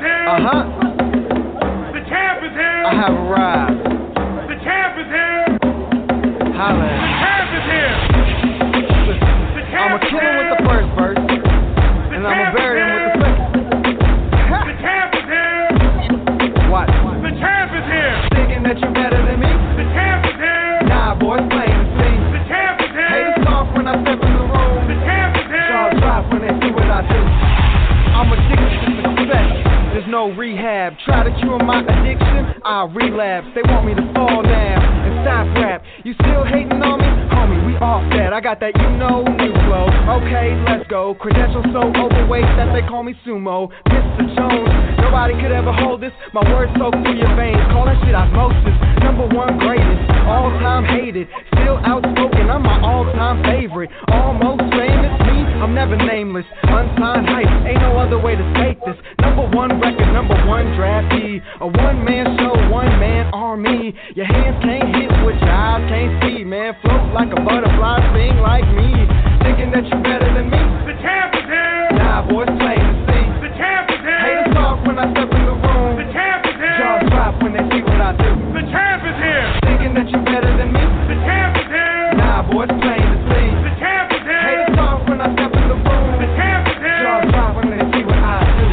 Uh-huh. The champ is here. I have arrived. The champ is here. Holla. The champ is here. The champ I'ma kill him with the first verse, and I'ma bury him with the second. The champ is here. What? The champ is here. Thinking that you better than me? The champ is here. Nah, boy, it's plain to see. The champ is here. Haters talk when I step in the room. The champ is here. Jaws drop when they see what I do. I'm addicted to success. There's no rehab. Try to cure my addiction, I'll relapse. They want me to fall down and stop rap. You still hating on me? Homie, we off that. I got that new flow. Okay, let's go. Credentials so overweight that they call me sumo. Mr. Jones, nobody could ever hold this. My words soak through your veins. Call that shit osmosis. Number one greatest, all time hated. Still outspoken, I'm my all-time favorite. Almost famous, me, I'm never nameless. Unsigned hype, ain't no other way to state this. Number one record, number one draftee. A one-man show, one-man army. Your hands can't hit what your eyes can't see. Man, float like a butterfly, sting like me. Thinking that you're better than me? The champ is here. Nah, boy, it's plain to see. The champ is here. Haters talk when I step in the room. The champ is here. Jaws drop when they see what I do. The champ is here. Thinking that you're better than me? The champ is here. Nah, boy, it's plain to see. The champ is here. Haters talk when I step in the room. The champ is here. Jaws drop when they see what I do.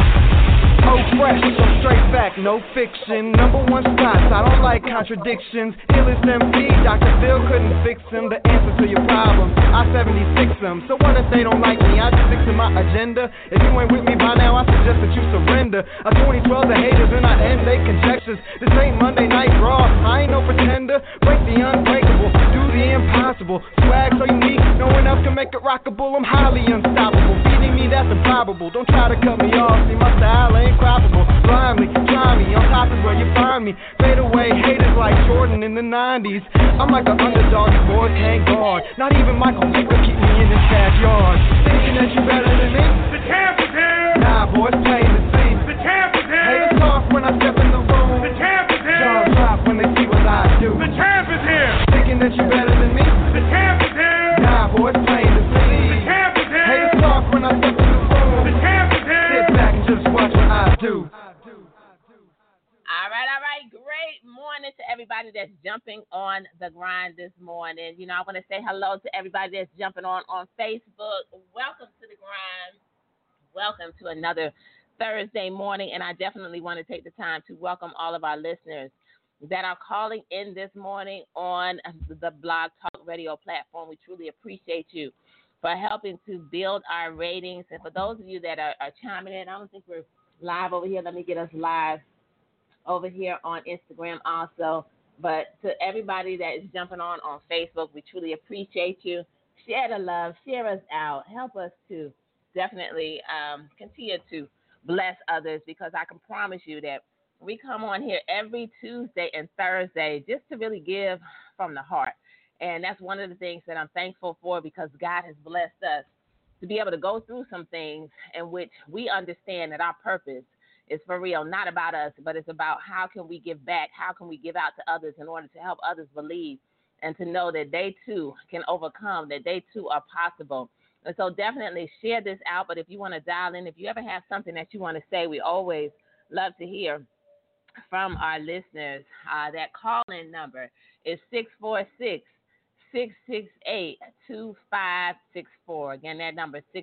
Oh, fresh, so straight fact, no fiction. Number one spots, I don't like contradictions. Illest MC, Dr. Phil couldn't fix him. The answer to your problem, I 76 them. So what if they don't like me? I just stick to my agenda. If you ain't with me by now, I suggest that you surrender. A 2012, the haters and I end they conjectures. This ain't Monday Night Raw, I ain't no pretender. Break the unbreakable, do the impossible. Swag so unique, no one else can make it rockable. I'm highly unstoppable, beating me that's improbable. Don't try to cut me off, see my style ain't croppable. Blindly, try me, on top is where you find me. Fade away, haters like Jordan in the 90s. I'm like an underdog, these boys can't guard. Not even Michael Vick could keep me in his backyard. Thinking that you better than me? The champ is here. Nah, boy, it's plain to see. The champ is here. Haters talk when I step in the room. The champ is here. Jaws drop when they see what I do. The champ is here. Thinking that you better than me? The champ is here. Nah, boy, it's plain to see. The champ is here. Haters talk when I step in the room. The champ is here. Sit back and just watch what I do. All right. Great morning to everybody that's jumping on the grind this morning. You know, I want to say hello to everybody that's jumping on Facebook. Welcome to the grind. Welcome to another Thursday morning. And I definitely want to take the time to welcome all of our listeners that are calling in this morning on the Blog Talk Radio platform. We truly appreciate you for helping to build our ratings. And for those of you that are chiming in, I don't think we're live over here. Let me get us live over here on Instagram also. But to everybody that is jumping on Facebook, we truly appreciate you. Share the love, share us out, help us to definitely continue to bless others, because I can promise you that we come on here every Tuesday and Thursday just to really give from the heart. And that's one of the things that I'm thankful for, because God has blessed us to be able to go through some things in which we understand that our purpose is for real, not about us, but it's about how can we give back, how can we give out to others in order to help others believe and to know that they too can overcome, that they too are possible. And so definitely share this out. But if you want to dial in, if you ever have something that you want to say, we always love to hear from our listeners. That call-in number is 646-668-2564. Again, that number is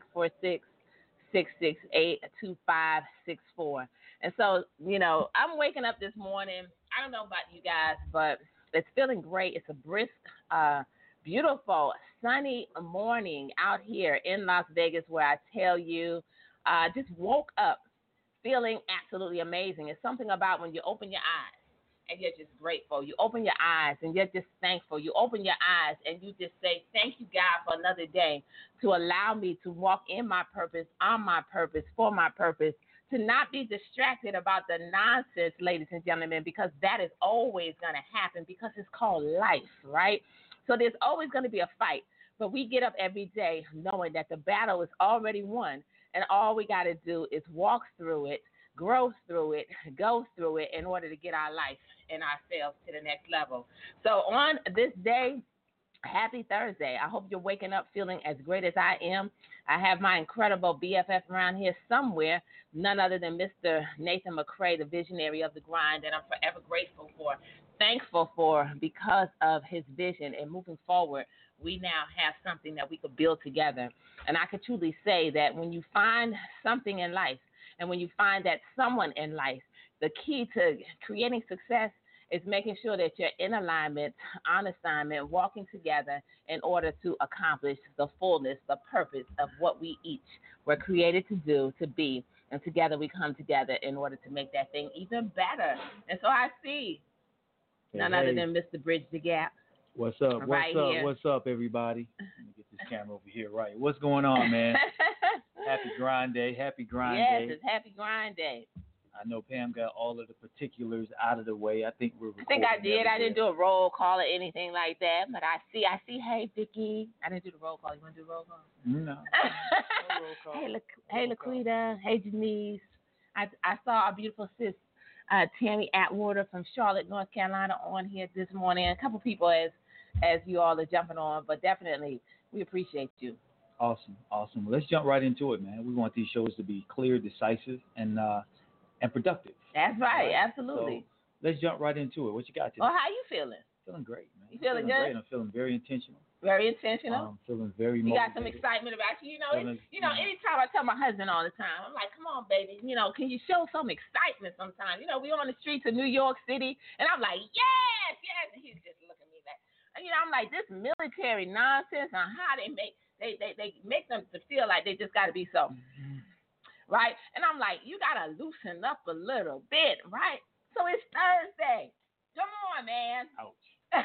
646-668-2564. And so, you know, I'm waking up this morning. I don't know about you guys, but it's feeling great. It's a brisk, beautiful, sunny morning out here in Las Vegas, where I tell you, just woke up feeling absolutely amazing. It's something about when you open your eyes and you're just grateful. You open your eyes and you're just thankful. You open your eyes and you just say, thank you, God, for another day to allow me to walk in my purpose, on my purpose, for my purpose, to not be distracted about the nonsense, ladies and gentlemen, because that is always going to happen, because it's called life, right? So there's always going to be a fight, but we get up every day knowing that the battle is already won, and all we got to do is walk through it, grow through it, go through it in order to get our life and ourselves to the next level. So on this day, Happy Thursday. I hope you're waking up feeling as great as I am. I have my incredible BFF around here somewhere, none other than Mr. Nathan McCray, the visionary of the grind, that I'm forever grateful for, thankful for, because of his vision. And moving forward, we now have something that we could build together. And I could truly say that when you find something in life, and when you find that someone in life, the key to creating success is making sure that you're in alignment, on assignment, walking together in order to accomplish the fullness, the purpose of what we each were created to do, to be. And together we come together in order to make that thing even better. And so I see none other than Mr. Bridge the Gap. What's up? Right What's up? here. What's up, everybody? Let me get this camera over here right. What's going on, man? Happy grind day. Happy grind day. Yes, it's Happy Grind Day. I know Pam got all of the particulars out of the way. I think we're recording. I think I did. I didn't everywhere. do a roll call or anything like that, but I see. Hey, Vicky. I didn't do the roll call. You want to do the roll call? No. Hey, Laquita. Hey, Janice. I saw our beautiful sis, Tammy Atwater from Charlotte, North Carolina, on here this morning. A couple people as you all are jumping on, but definitely we appreciate you. Awesome. Let's jump right into it, man. We want these shows to be clear, decisive, and productive. That's right. Right? Absolutely. So let's jump right into it. What you got today? Well, how you feeling? Feeling great, man. You feeling good? Great. I'm feeling very intentional. Very intentional. Feeling very You motivated. got some excitement about you. Feeling, Anytime I tell my husband all the time, I'm like, come on, baby, can you show some excitement sometimes? We on the streets of New York City, and I'm like, yes. And he's just looking at me like, I'm like, this military nonsense on how they make them to feel like they just got to be so, right? And I'm like, you got to loosen up a little bit, right? So it's Thursday. Come on, man. Ouch.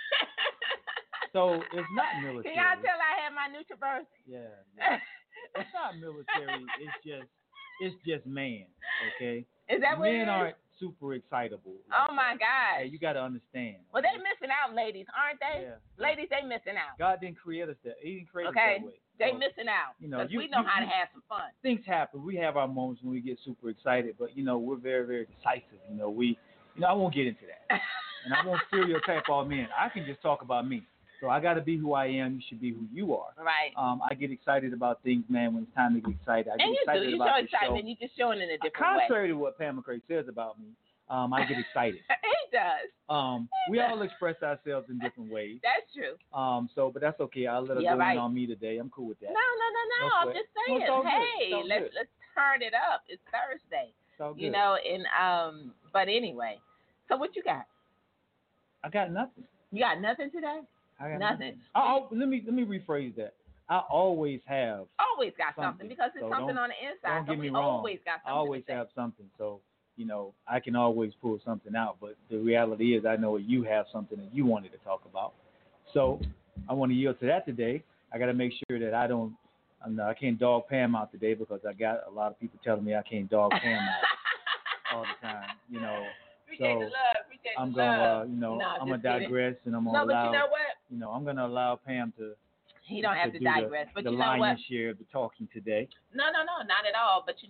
So it's not military. Can y'all tell I had my NutriBurst? Yeah. It's not military. It's just man. Okay. Is that what it Men is? aren't super excitable. Oh my God. Hey, you got to understand. Well, they missing out, ladies, aren't they? Yeah. Ladies, they missing out. God didn't create us that. He didn't create us Okay. that way. They So, missing out. Because we know how to have some fun. Things happen. We have our moments when we get super excited, but we're very, very decisive. I won't get into that, and I won't stereotype all men. I can just talk about me. So I got to be who I am. You should be who you are. Right. I get excited about things, man, when it's time to get excited. I get and you excited do. You about show the excitement. show. You just showing it in a different Contrary to what Pam McCray says about me, I get excited. He does. We all express ourselves in different ways. That's true. But that's okay. I'll let her go in on me today. I'm cool with that. No. No I'm sweat. just No, saying. it's all good. Hey, It's all let's good. turn it up. It's Thursday. It's all good. But anyway. So what you got? I got nothing. You got nothing today? I got Nothing. Let me rephrase that. I always have. Always got something because it's So something on the inside. Don't get me we wrong. Always got something. I always have something. So, I can always pull something out. But the reality is I know you have something that you wanted to talk about. So I want to yield to that today. I got to make sure that I can't dog Pam out today because I got a lot of people telling me I can't dog Pam out all the time. Appreciate the love. Appreciate I'm the gonna, love. I'm gonna digress, and I'm gonna No, but allow. you know what? I'm gonna allow Pam to. He don't have to do digress, but the you know what? lion's share of the talking today. No, not at all. But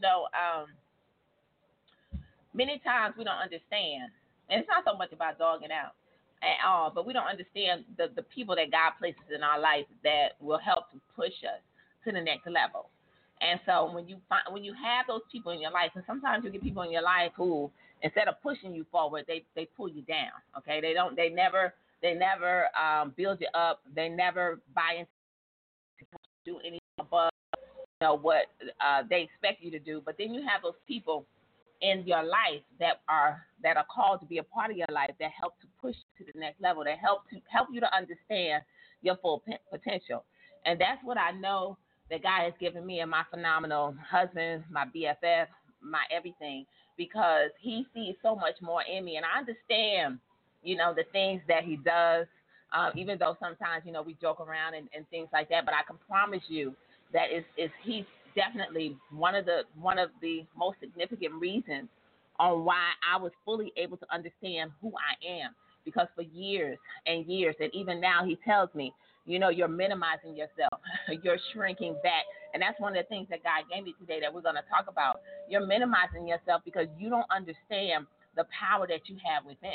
many times we don't understand, and it's not so much about dogging out at all, but we don't understand the people that God places in our life that will help to push us to the next level. And so when you have those people in your life, and sometimes you get people in your life who, instead of pushing you forward, they pull you down. Okay, they never build you up. They never buy into do anything above what they expect you to do. But then you have those people in your life that are called to be a part of your life that help to push you to the next level, that help you to understand your full potential. And that's what I know that God has given me and my phenomenal husband, my BFF, my everything, because he sees so much more in me. And I understand, the things that he does, even though sometimes, we joke around and things like that. But I can promise you that he's definitely one of the most significant reasons on why I was fully able to understand who I am. Because for years and years, and even now, he tells me, you're minimizing yourself. You're shrinking back. And that's one of the things that God gave me today that we're going to talk about. You're minimizing yourself because you don't understand the power that you have within.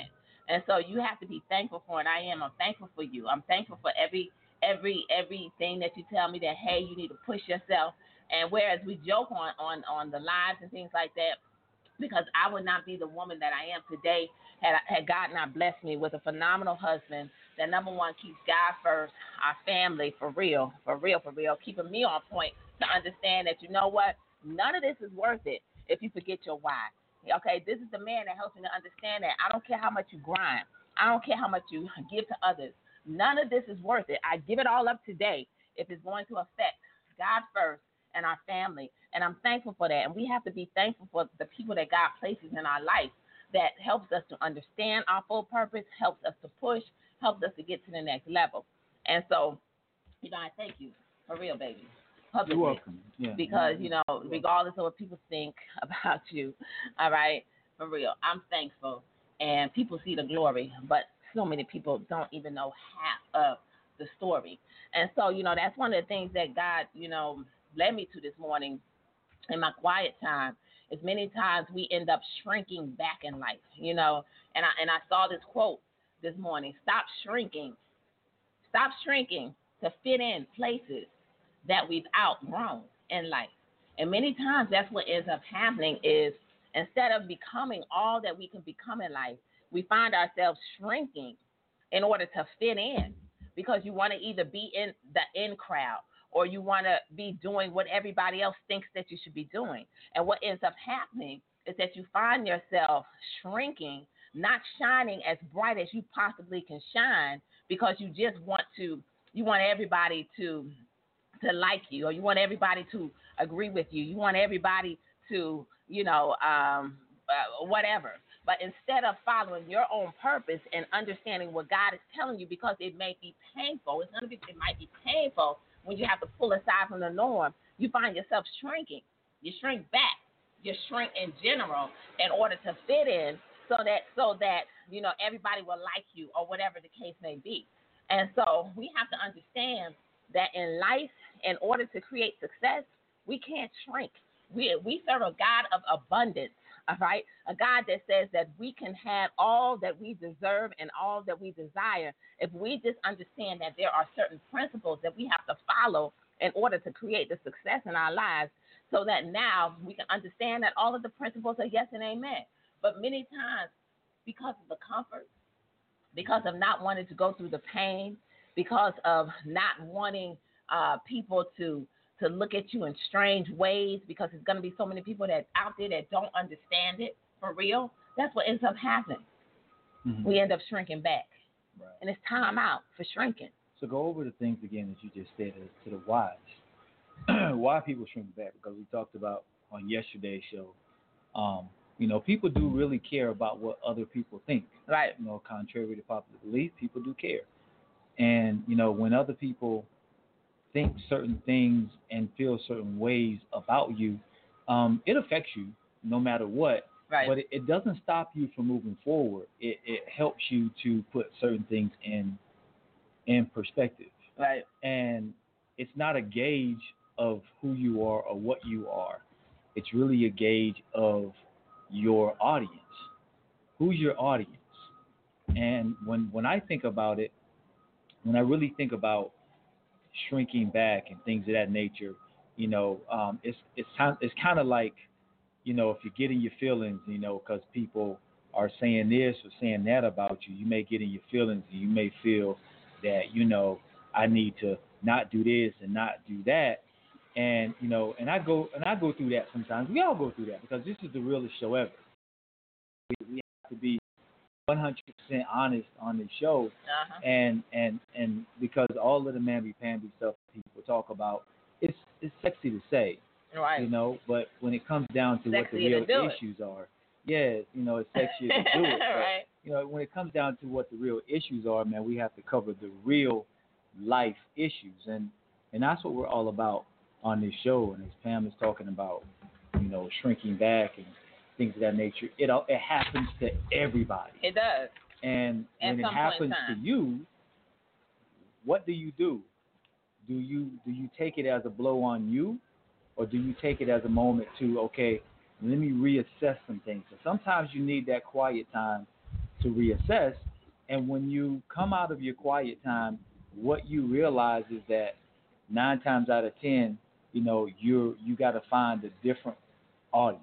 And so you have to be thankful for it. I'm thankful for you. I'm thankful for everything that you tell me that, hey, you need to push yourself. And whereas we joke on the lives and things like that, because I would not be the woman that I am today had God not blessed me with a phenomenal husband that, number one, keeps God first, our family, for real, keeping me on point to understand that, you know what, none of this is worth it if you forget your why. Okay, this is the man that helps me to understand that I don't care how much you grind. I don't care how much you give to others. None of this is worth it. I give it all up today if it's going to affect God first and our family. And I'm thankful for that. And we have to be thankful for the people that God places in our life that helps us to understand our full purpose, helps us to push, helps us to get to the next level. And so, I thank you, for real, baby. Publicly. You're welcome. Yeah. Because, regardless of what people think about you, all right, for real, I'm thankful. And people see the glory, but so many people don't even know half of the story. And so, that's one of the things that God, led me to this morning in my quiet time. Is many times we end up shrinking back in life, and I saw this quote this morning: stop shrinking to fit in places that we've outgrown in life. And many times that's what ends up happening is, instead of becoming all that we can become in life, we find ourselves shrinking in order to fit in, because you want to either be in the in crowd or you want to be doing what everybody else thinks that you should be doing. And what ends up happening is that you find yourself shrinking, not shining as bright as you possibly can shine, because you just want everybody to like you, or you want everybody to agree with you. You want everybody to, whatever. But instead of following your own purpose and understanding what God is telling you, because it may be painful, it might be painful when you have to pull aside from the norm, you find yourself shrinking. You shrink back. You shrink in general in order to fit in, so that everybody will like you, or whatever the case may be. And so we have to understand that in life, in order to create success, we can't shrink. We serve a God of abundance, all right? A God that says that we can have all that we deserve and all that we desire if we just understand that there are certain principles that we have to follow in order to create the success in our lives, so that now we can understand that all of the principles are yes and amen. But many times, because of the comfort, because of not wanting to go through the pain, because of not wanting people to look at you in strange ways, because there's going to be so many people that out there that don't understand it for real, that's what ends up happening. Mm-hmm. We end up shrinking back. Right. And it's time out for shrinking. So go over the things again that you just said to the whys. Why people shrink back? Because we talked about on yesterday's show, people do really care about what other people think. Right. Contrary to popular belief, people do care. And, when other people think certain things and feel certain ways about you, it affects you no matter what. Right. But it doesn't stop you from moving forward. It helps you to put certain things in perspective. Right. And it's not a gauge of who you are or what you are. It's really a gauge of your audience. Who's your audience? And when I think about it, when I really think about shrinking back and things of that nature, it's kind of like, if you're getting your feelings, because people are saying this or saying that about you, you may get in your feelings and you may feel that, I need to not do this and not do that. And, and I go through that sometimes. We all go through that, because this is the realest show ever. We have to be 100% honest on this show. Uh-huh. And because all of the mamby-pamby stuff people talk about, it's sexy to say, right? But when it comes down to what the real issues are, it's sexy to do it. Right. But, when it comes down to what the real issues are, man, we have to cover the real life issues, and that's what we're all about on this show. And as Pam is talking about, shrinking back and things of that nature, it happens to everybody. It does. And when it happens to you, what do? Do you take it as a blow on you, or do you take it as a moment to, okay, let me reassess some things? So sometimes you need that quiet time to reassess. And when you come out of your quiet time, what you realize is that 9 times out of 10, you got to find a different audience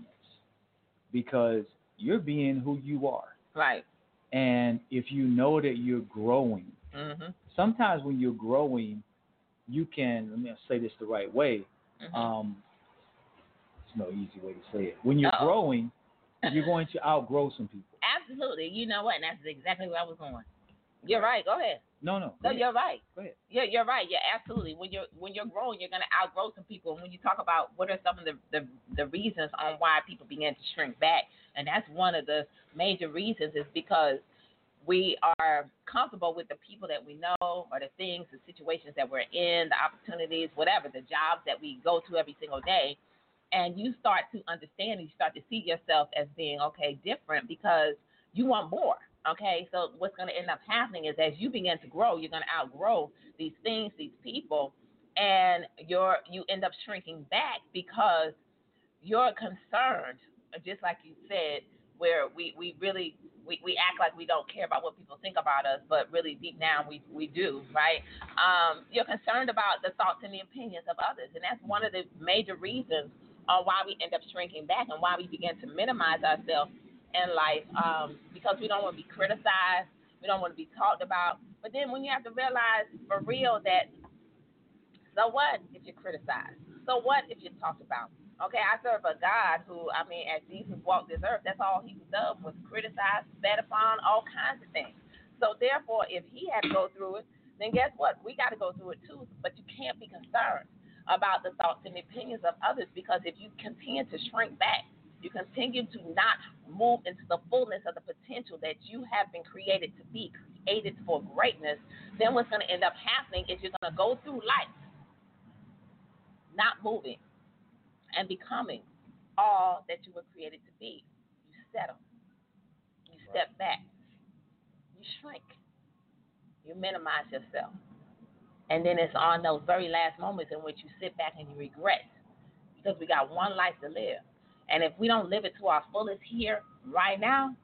because you're being who you are. Right. And if you know that you're growing, Mm-hmm. sometimes when you're growing, you can, let me say this the right way. Mm-hmm. There's no easy way to say it. When you're growing, you're going to outgrow some people. Absolutely. You know what? And that's exactly where I was going. You're right. Go ahead. No, you're right. Go ahead. Yeah, you're right. Yeah, absolutely. When you're growing, you're gonna outgrow some people. And when you talk about what are some of the reasons on why people begin to shrink back, and that's one of the major reasons is because we are comfortable with the people that we know or the things, the situations that we're in, the opportunities, whatever, the jobs that we go to every single day. And you start to understand and you start to see yourself as being, okay, different because you want more. Okay, so what's going to end up happening is as you begin to grow, you're going to outgrow these things, these people, and you end up shrinking back because you're concerned, just like you said, where we act like we don't care about what people think about us, but really deep down we do, right? You're concerned about the thoughts and the opinions of others, and that's one of the major reasons on why we end up shrinking back and why we begin to minimize ourselves in life, because we don't want to be criticized, we don't want to be talked about. But then when you have to realize for real that, so what if you're criticized? So what if you're talked about? Okay, I serve a God who, as Jesus walked this earth, that's all he did was criticize, spat upon, all kinds of things. So therefore, if he had to go through it, then guess what? We got to go through it too. But you can't be concerned about the thoughts and opinions of others, because if you continue to shrink back, you continue to not move into the fullness of the potential that you have been created to be, created for greatness, then what's going to end up happening is you're going to go through life not moving and becoming all that you were created to be. You settle. You step back. You shrink. You minimize yourself. And then it's on those very last moments in which you sit back and you regret, because we got one life to live. And if we don't live it to our fullest here, right now,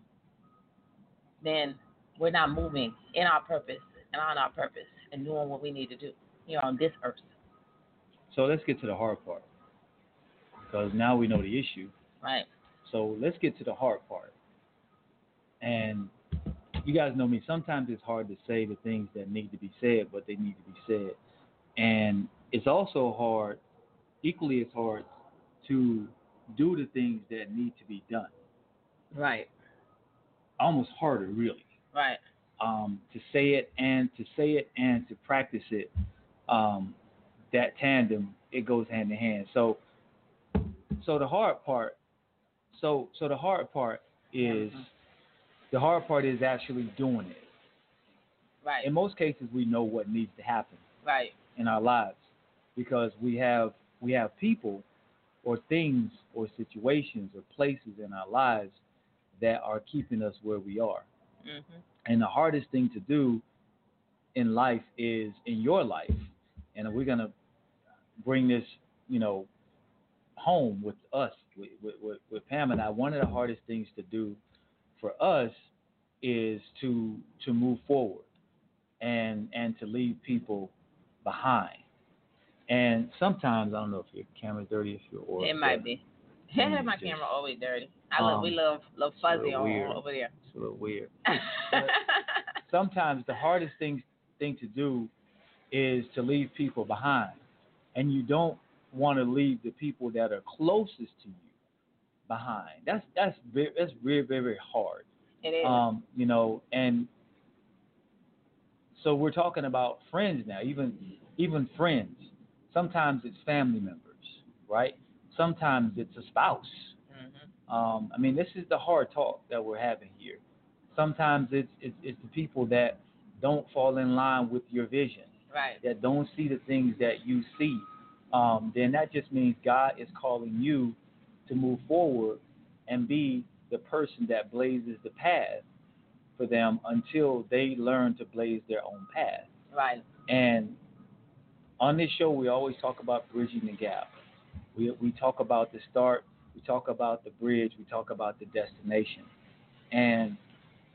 then we're not moving in our purpose and on our purpose and doing what we need to do here on this earth. So let's get to the hard part, because now we know the issue. Right. So let's get to the hard part. And you guys know me. Sometimes it's hard to say the things that need to be said, but they need to be said. And it's also hard, equally as hard, to do the things that need to be done. Right. Almost harder, really. Right. To say it and to practice it, that tandem, it goes hand in hand. So the hard part. So the hard part is actually doing it. Right. In most cases, we know what needs to happen. Right. In our lives, because we have people or things or situations or places in our lives that are keeping us where we are. Mm-hmm. And the hardest thing to do in life is, in your life, and we're going to bring this, home with us, with Pam and I, one of the hardest things to do for us is to move forward and to leave people behind. And sometimes, I don't know if your camera's dirty, if you're or it might be. My camera always dirty. We love fuzzy on over there. It's a little weird. But sometimes the hardest thing to do is to leave people behind, and you don't want to leave the people that are closest to you behind. That's very, very, very hard. It is. And so we're talking about friends now, even friends. Sometimes it's family members, right? Sometimes it's a spouse. Mm-hmm. This is the hard talk that we're having here. Sometimes it's the people that don't fall in line with your vision, right? That don't see the things that you see. Then that just means God is calling you to move forward and be the person that blazes the path for them until they learn to blaze their own path. Right. And on this show, we always talk about bridging the gap. We talk about the start, we talk about the bridge, we talk about the destination. And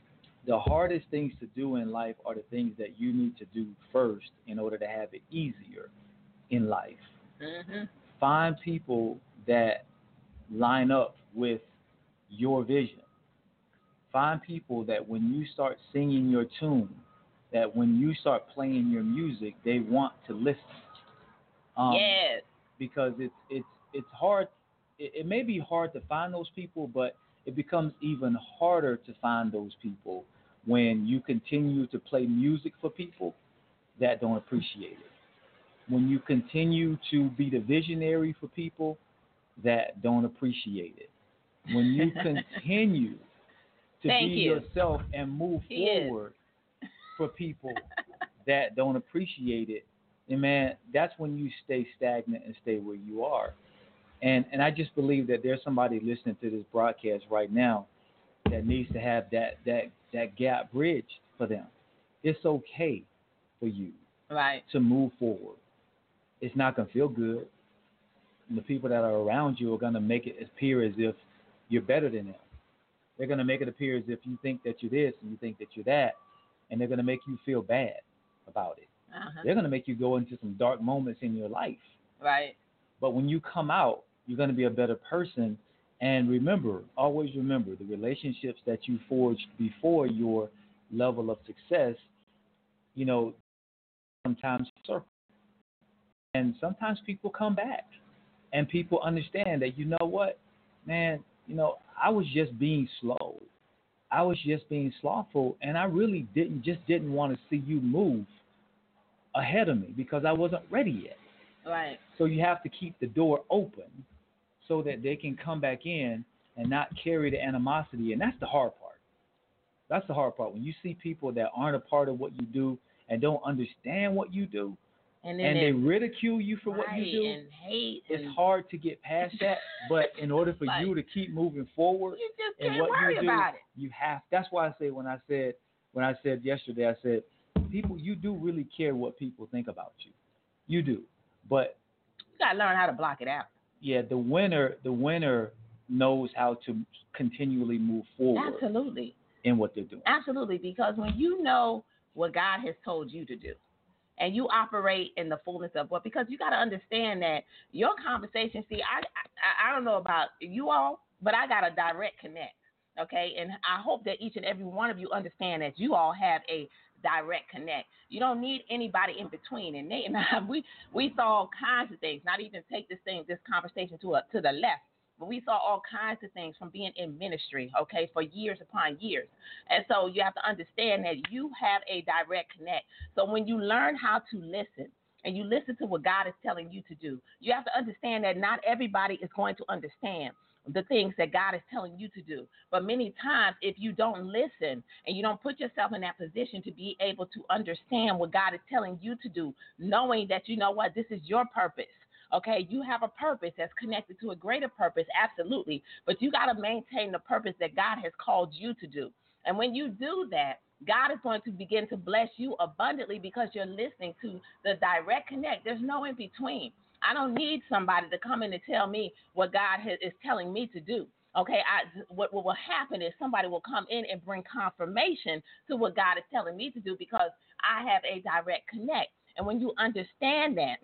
the hardest things to do in life are the things that you need to do first in order to have it easier in life. Mm-hmm. Find people that line up with your vision. Find people that when you start singing your tune, that when you start playing your music, they want to listen. Yes. Because it's hard. It may be hard to find those people, but it becomes even harder to find those people when you continue to play music for people that don't appreciate it. When you continue to be the visionary for people that don't appreciate it. When you continue to Thank be you. yourself and move forward for people that don't appreciate it, and man, that's when you stay stagnant and stay where you are. And I just believe that there's somebody listening to this broadcast right now that needs to have that gap bridged for them. It's okay for you to move forward. It's not going to feel good. And the people that are around you are going to make it appear as if you're better than them. They're going to make it appear as if you think that you're this and you think that you're that, and they're going to make you feel bad about it. They're going to make you go into some dark moments in your life. Right. But when you come out, you're going to be a better person. And remember, always remember, the relationships that you forged before your level of success, sometimes circle. And sometimes people come back. And people understand that, you know what, man, I was just being slow. I was just being slothful. And I really didn't want to see you move ahead of me because I wasn't ready yet. Right. So you have to keep the door open so that they can come back in and not carry the animosity. And that's the hard part. That's the hard part. When you see people that aren't a part of what you do and don't understand what you do, and they ridicule you for what you do, and hate, it's hard to get past that. But in order for you to keep moving forward, you just and can't what worry you do, about it. you have. That's why I say when I said yesterday, I said, people, you do really care what people think about you. You do. But you gotta learn how to block it out. Yeah, the winner knows how to continually move forward. Absolutely. In what they're doing. Absolutely, because when you know what God has told you to do, and you operate in the fullness of what, because you got to understand that your conversation. See, I don't know about you all, but I got a direct connect. Okay, and I hope that each and every one of you understand that you all have a direct connect. You don't need anybody in between. And Nate and I, we saw all kinds of things. Not even take this conversation to the left, but we saw all kinds of things from being in ministry, okay, for years upon years. And so you have to understand that you have a direct connect. So when you learn how to listen, and you listen to what God is telling you to do, you have to understand that not everybody is going to understand the things that God is telling you to do. But many times, if you don't listen and you don't put yourself in that position to be able to understand what God is telling you to do, knowing that, you know what, this is your purpose. Okay, you have a purpose that's connected to a greater purpose, absolutely. But you got to maintain the purpose that God has called you to do. And when you do that, God is going to begin to bless you abundantly because you're listening to the direct connect. There's no in between. I don't need somebody to come in and tell me what God is telling me to do. Okay, what will happen is somebody will come in and bring confirmation to what God is telling me to do because I have a direct connect. And when you understand that,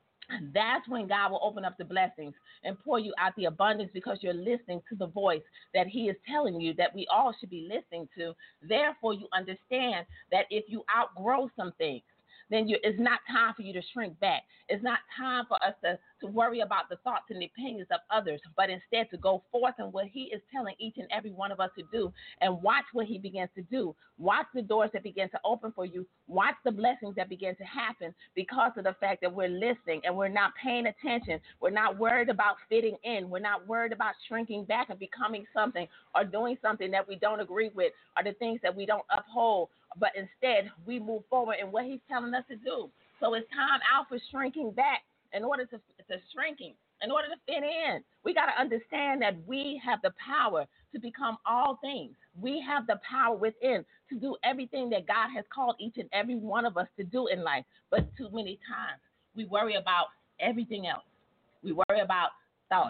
that's when God will open up the blessings and pour you out the abundance because you're listening to the voice that he is telling you that we all should be listening to. Therefore, you understand that if you outgrow some things, then it's not time for you to shrink back. It's not time for us to worry about the thoughts and the opinions of others, but instead to go forth in what he is telling each and every one of us to do and watch what he begins to do. Watch the doors that begin to open for you. Watch the blessings that begin to happen because of the fact that we're listening and we're not paying attention. We're not worried about fitting in. We're not worried about shrinking back and becoming something or doing something that we don't agree with or the things that we don't uphold. But instead, we move forward in what he's telling us to do. So it's time out for shrinking back in order to shrinking, in order to fit in. We got to understand that we have the power to become all things. We have the power within to do everything that God has called each and every one of us to do in life. But too many times, we worry about everything else. We worry about thoughts.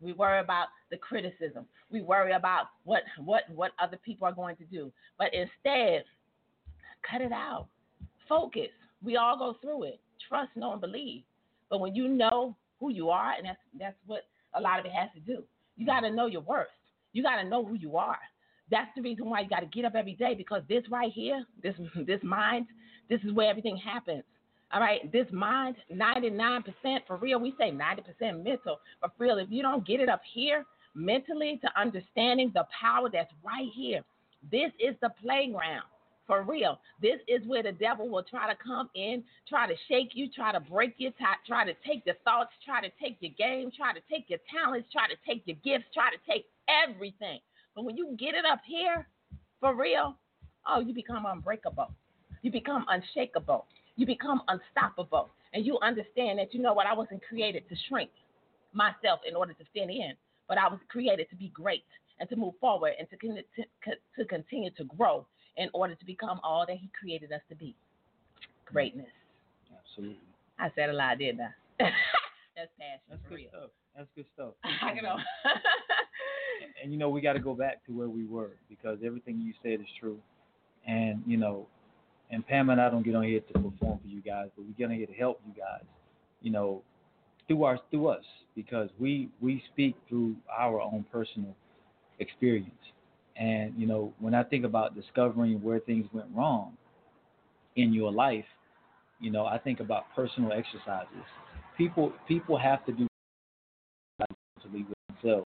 We worry about the criticism. We worry about what other people are going to do. But instead, cut it out. Focus. We all go through it. Trust, know, and believe. But when you know who you are, and that's what a lot of it has to do. You got to know your worth. You got to know who you are. That's the reason why you got to get up every day, because this right here, this mind, this is where everything happens. All right, this mind, 99% for real. We say 90% mental, but for real, if you don't get it up here mentally to understanding the power that's right here, this is the playground. For real, this is where the devil will try to come in, try to shake you, try to break you, try to take your thoughts, try to take your game, try to take your talents, try to take your gifts, try to take everything. But when you get it up here, for real, oh, you become unbreakable. You become unshakable. You become unstoppable. And you understand that, you know what, I wasn't created to shrink myself in order to fit in, but I was created to be great and to move forward and to continue to grow in order to become all that he created us to be. Greatness. Absolutely. I said a lot, didn't I? That's passion. That's for good real. stuff. That's good stuff. I know. And, we got to go back to where we were, because everything you said is true. And, and Pam and I don't get on here to perform for you guys, but we get on here to help you guys, through us, because we speak through our own personal experience. And, when I think about discovering where things went wrong in your life, I think about personal exercises. People have to do with themselves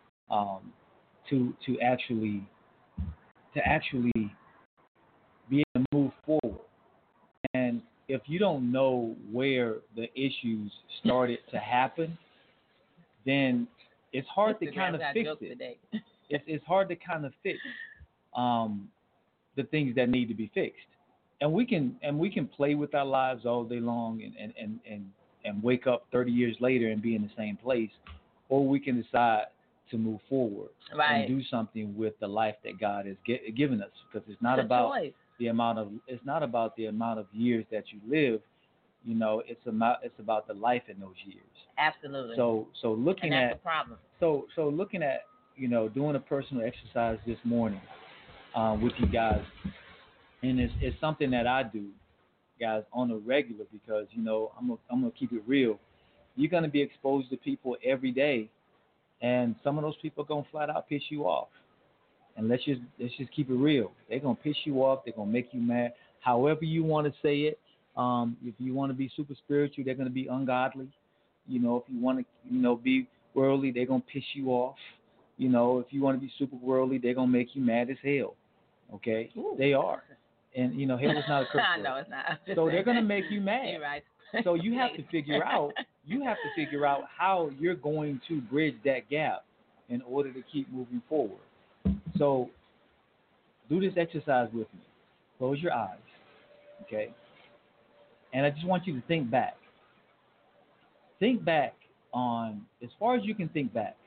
to actually be able to move forward. And if you don't know where the issues started to happen, then it's hard to kind of fix it. It's hard to kind of fix the things that need to be fixed. And we can play with our lives all day long and wake up 30 years later and be in the same place, or we can decide to move forward and do something with the life that God has given us, because it's not about the amount of years that you live. It's about the life in those years. Absolutely. So looking and that's at the problem. So looking at doing a personal exercise this morning with you guys, and it's something that I do, guys, on a regular, because I'm gonna keep it real. You're gonna be exposed to people every day, and some of those people are gonna flat out piss you off. And let's just keep it real. They're gonna piss you off. They're gonna make you mad. However you want to say it. If you want to be super spiritual, they're gonna be ungodly. If you want to be worldly, they're gonna piss you off. If you want to be super worldly, they're gonna make you mad as hell. Okay, Ooh. They are. And hell is not a curse word. No, it's not. So they're gonna make you mad. You're right. So you have to figure out how you're going to bridge that gap in order to keep moving forward. So do this exercise with me. Close your eyes, okay? And I just want you to think back. Think back on, as far as you can think back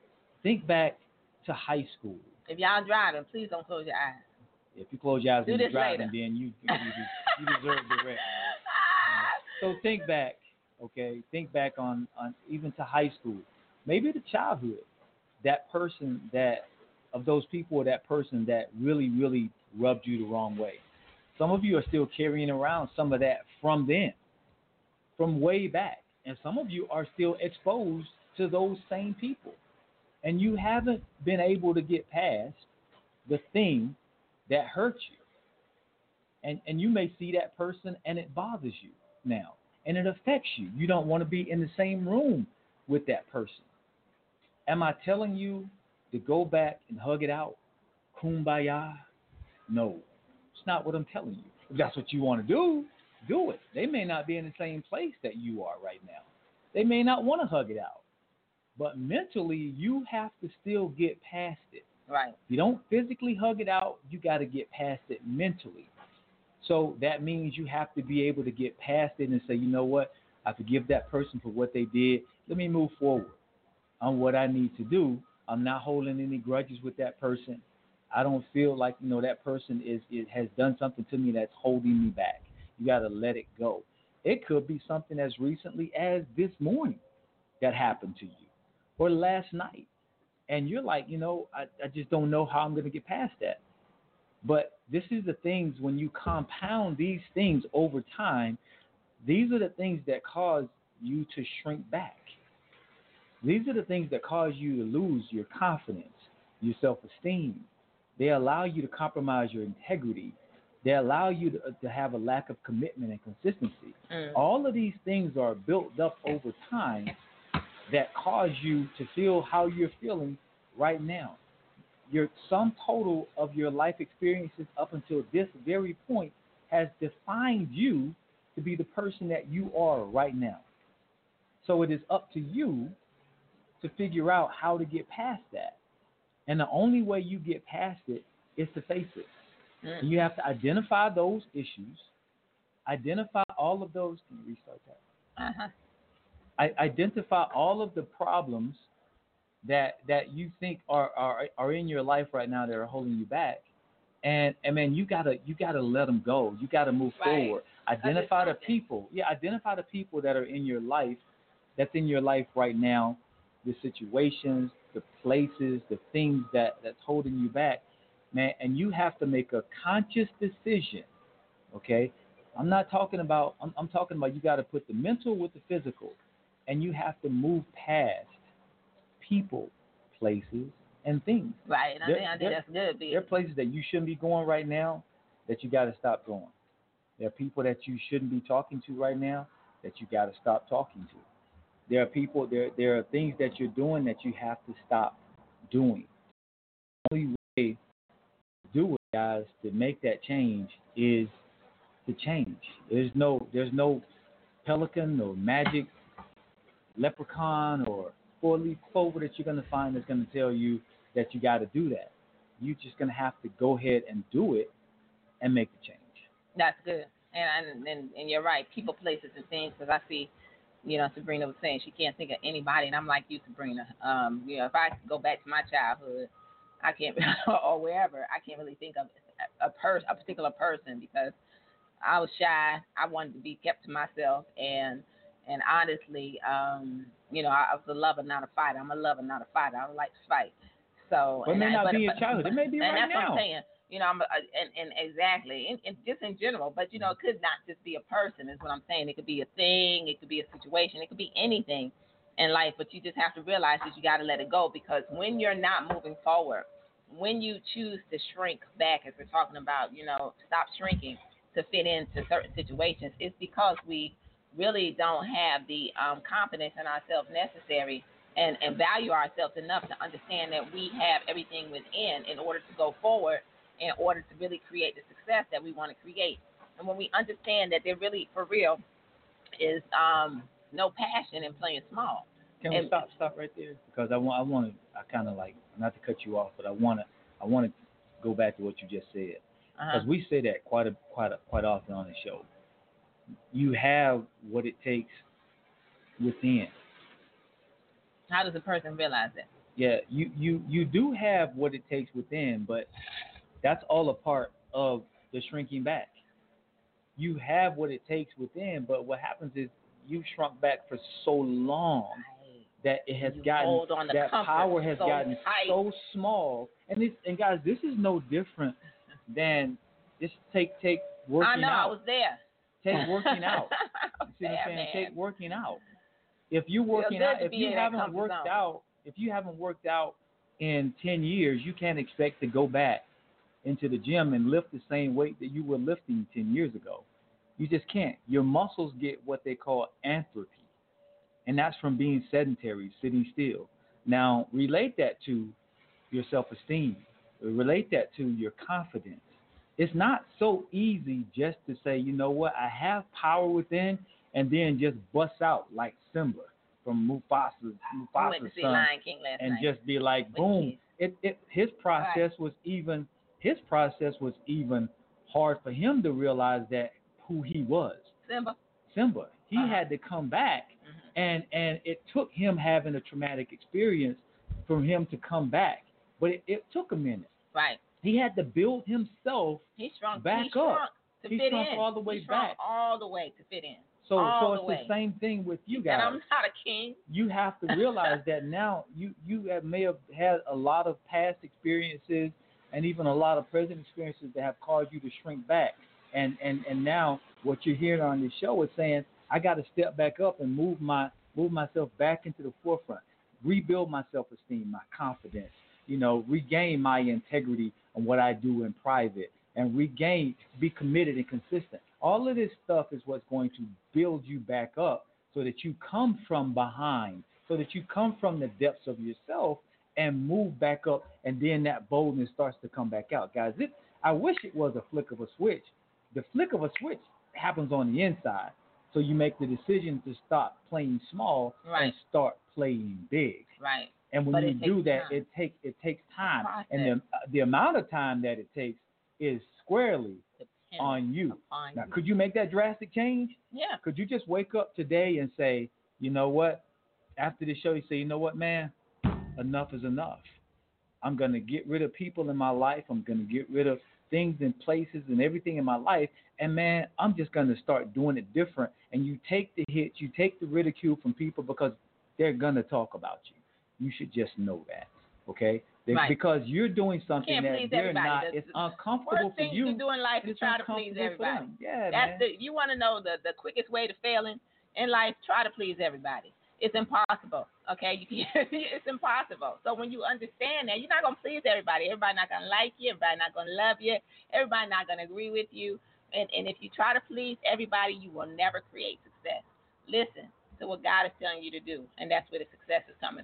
to high school. If y'all driving, please don't close your eyes. If you close your eyes when you're driving, later. then you deserve the rest. So think back, okay? Think back on even to high school, maybe to childhood. That person of those people, or that person that really, really rubbed you the wrong way. Some of you are still carrying around some of that from then, from way back. And some of you are still exposed to those same people. And you haven't been able to get past the thing that hurt you. And you may see that person and it bothers you now. And it affects you. You don't want to be in the same room with that person. Am I telling you to go back and hug it out? Kumbaya? No. It's not what I'm telling you. If that's what you want to do, do it. They may not be in the same place that you are right now. They may not want to hug it out. But mentally, you have to still get past it. Right. You don't physically hug it out. You got to get past it mentally. So that means you have to be able to get past it and say, you know what? I forgive that person for what they did. Let me move forward on what I need to do. I'm not holding any grudges with that person. I don't feel like, that person has done something to me that's holding me back. You got to let it go. It could be something as recently as this morning that happened to you. or last night. And you're like, I just don't know how I'm going to get past that. But this is the things, when you compound these things over time, these are the things that cause you to shrink back. These are the things that cause you to lose your confidence, your self-esteem. They allow you to compromise your integrity. They allow you to have a lack of commitment and consistency. All of these things are built up over time that cause you to feel how you're feeling right now. Your sum total of your life experiences up until this very point has defined you to be the person that you are right now. So it is up to you to figure out how to get past that. And the only way you get past it is to face it. And you have to identify those issues, identify all of those. Can you restart that? Identify all of the problems that you think are in your life right now that are holding you back, and man, you gotta let them go. You gotta move forward. Identify the people. Identify the people that are in your life, that's in your life right now, the situations, the places, the things that's holding you back, man. And you have to make a conscious decision. Okay, I'm not talking about. I'm talking about you got to put the mental with the physical. And you have to move past people, places, and things. Right. And I think that's good. There are places that you shouldn't be going right now that you got to stop going. There are people that you shouldn't be talking to right now that you got to stop talking to. There are people, there are things that you're doing that you have to stop doing. The only way to do it, guys, to make that change is to change. There's no pelican or magic leprechaun or four-leaf clover that you're going to find that's going to tell you that you got to do that. You're just going to have to go ahead and do it and make the change. That's good. And you're right. People, places, and things, because I see, Sabrina was saying she can't think of anybody, and I'm like you, Sabrina. If I go back to my childhood, I can't, or wherever, I can't really think of a particular person, because I was shy. I wanted to be kept to myself, and honestly, I was a lover, not a fighter. I'm a lover, not a fighter. I don't like to fight. So, but it may not be your childhood. It may be right now. And that's what I'm saying. And exactly, and just in general. But it could not just be a person. Is what I'm saying. It could be a thing. It could be a situation. It could be anything in life. But you just have to realize that you got to let it go, because when you're not moving forward, when you choose to shrink back, as we're talking about, stop shrinking to fit into certain situations, it's because we really don't have the confidence in ourselves necessary and value ourselves enough to understand that we have everything within in order to go forward, in order to really create the success that we want to create. And when we understand that there really, for real, is no passion in playing small. Can we stop right there? Because I kind of like, not to cut you off, but I want to go back to what you just said, because we say that quite often on the show. You have what it takes within. How does a person realize that? Yeah, you do have what it takes within, but that's all a part of the shrinking back. You have what it takes within, but what happens is you shrunk back for so long that it has gotten, that power has gotten so small. And guys, this is no different than just take working out. I know, I was there. Take working out. You see what I'm saying? Take working out. If you're working out, if you haven't worked out in 10 years, you can't expect to go back into the gym and lift the same weight that you were lifting 10 years ago. You just can't. Your muscles get what they call atrophy, and that's from being sedentary, sitting still. Now, relate that to your self-esteem. Relate that to your confidence. It's not so easy just to say, you know what, I have power within, and then just bust out like Simba from Mufasa's son, and night. Just be like, boom. His process was even hard for him to realize that who he was. Simba. He had to come back, and it took him having a traumatic experience for him to come back. But it took a minute. Right. He had to build himself back up. He shrunk all the way back. All the way to fit in. So All it's the way. the same thing with you guys. And I'm not a king. You have to realize that now you may have had a lot of past experiences and even a lot of present experiences that have caused you to shrink back. And now what you're hearing on this show is saying, I got to step back up and move myself back into the forefront, rebuild my self-esteem, my confidence, regain my integrity on what I do in private, and be committed and consistent. All of this stuff is what's going to build you back up so that you come from behind, so that you come from the depths of yourself and move back up, and then that boldness starts to come back out. Guys, I wish it was a flick of a switch. The flick of a switch happens on the inside. So you make the decision to stop playing small and start playing big. Right. And when you do that, it takes time. And the amount of time that it takes is squarely on you. Now, could you make that drastic change? Yeah. Could you just wake up today and say, you know what? After the show, you say, you know what, man? Enough is enough. I'm going to get rid of people in my life. I'm going to get rid of things and places and everything in my life. And, man, I'm just going to start doing it different. And you take the hits, you take the ridicule from people because they're going to talk about you. You should just know that, okay? Because you're doing something that they're not. It's uncomfortable for you. Worst thing to do in life is try to please everybody. Yeah, man. You want to know the quickest way to failing in life? Try to please everybody. It's impossible, okay? It's impossible. So when you understand that, you're not going to please everybody. Everybody's not going to like you. Everybody's not going to love you. Everybody's not going to agree with you. And if you try to please everybody, you will never create success. Listen to what God is telling you to do, and that's where the success is coming.